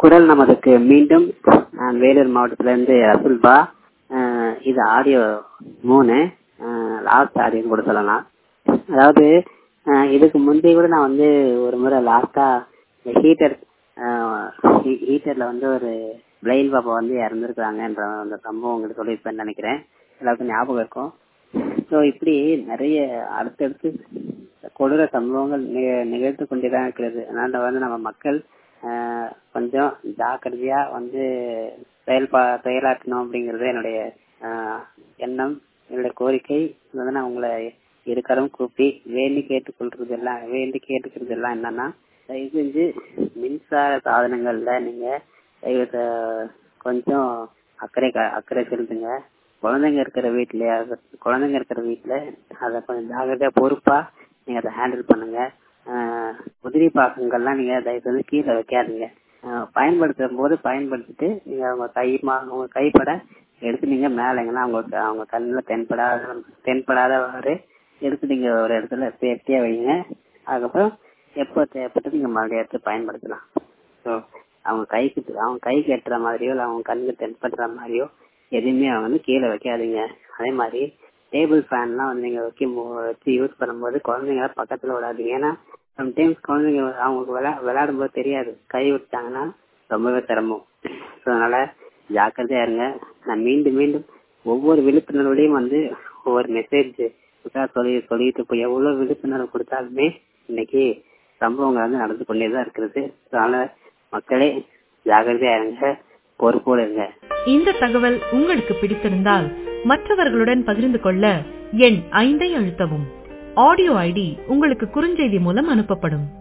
குரல் நமதுக்கு மீண்டும் நான் வேலூர் மாவட்டத்திலிருந்து அசுல்பா. இது ஆடியோ 3 லாஸ்ட் ஆடியோன்னு கூட சொல்லலாம். அதாவது இதுக்கு முந்தைய கூட நான் வந்து ஒரு முறை லாஸ்டா ஹீட்டர்ல வந்து ஒரு பிரெயில் பாப்பா வந்து இறந்துருக்காங்கன்ற அந்த சம்பவம் உங்களுக்கு சொல்லியிருப்பேன்னு நினைக்கிறேன். எல்லாருக்கும் ஞாபகம் இருக்கும். ஸோ இப்படி நிறைய அடுத்தடுத்து கொடூர சம்பவங்கள் நிகழ்த்து கொண்டேதான் இருக்கிறது. அதனால வந்து நம்ம மக்கள் கொஞ்சம் ஜாக்கிரதையா வந்து செயலாற்றணும் அப்படிங்கறது என்னுடைய எண்ணம், என்னுடைய கோரிக்கை. வந்து நான் உங்களை இருக்கரும் கூப்பி வேண்டி கேட்டுக்கிறது எல்லாம் என்னன்னா, தயவு செஞ்சு மின்சார சாதனங்கள்ல நீங்க கொஞ்சம் அக்கறை செலுத்துங்க. குழந்தைங்க இருக்கிற வீட்டுல அதை கொஞ்சம் ஜாகிரதையா பொறுப்பா நீங்க அதை ஹேண்டில் பண்ணுங்க. உதிரி பாகங்கள்லாம் நீங்க தயவு செஞ்சு கீழே வைக்காதீங்க. பயன்படுத்தும் போது பயன்படுத்திட்டு நீங்க உங்க கைப்பட எடுத்து நீங்க மேலங்கன்னா அவங்க கண்ணுல தென்படாதவாறு எடுத்து நீங்க ஒரு இடத்துல சேஃப்டியா வைங்க. அதுக்கப்புறம் எப்போ தேவைப்பட்டு நீங்க மறுபடியும் எடுத்து பயன்படுத்தலாம். ஸோ அவங்க கைக்கு எட்டுற மாதிரியோ இல்லை அவங்க கண்ணுக்கு தென்படுற மாதிரியோ எதுவுமே அவங்க வந்து கீழே வைக்காதீங்க. அதே மாதிரி டேபிள் ஃபேன்லாம் வந்து நீங்க வச்சு யூஸ் பண்ணும்போது குழந்தைங்க பக்கத்துல விடாதீங்க. ஏன்னா சம்டைம்ஸ் குழந்தைங்க அவங்களுக்கு விளையாடும் போது தெரியாது, கை விட்டாங்கன்னா ரொம்பவே சிரமம். ஸோ அதனால ஜாக்கிரதையா இருங்க. நான் மீண்டும் ஒவ்வொரு விழிப்புணர்வுலையும் வந்து ஒவ்வொரு மெசேஜ் சொல்லிட்டு போய் எவ்வளவு விழிப்புணர்வு கொடுத்தாலுமே இன்னைக்கு சம்பவங்கள் வந்து நடந்து கொண்டேதான் இருக்கிறது. அதனால மக்களே ஜாக்கிரதையா இருங்க, பொறுப்போடு இருங்க. இந்த தகவல் உங்களுக்கு பிடித்திருந்தால் மற்றவர்களுடன் பகிர்ந்து கொள்ள எண் 5 அழுத்தவும். ஆடியோ ஐடி உங்களுக்கு குறுஞ்செய்தி மூலம் அனுப்பப்படும்.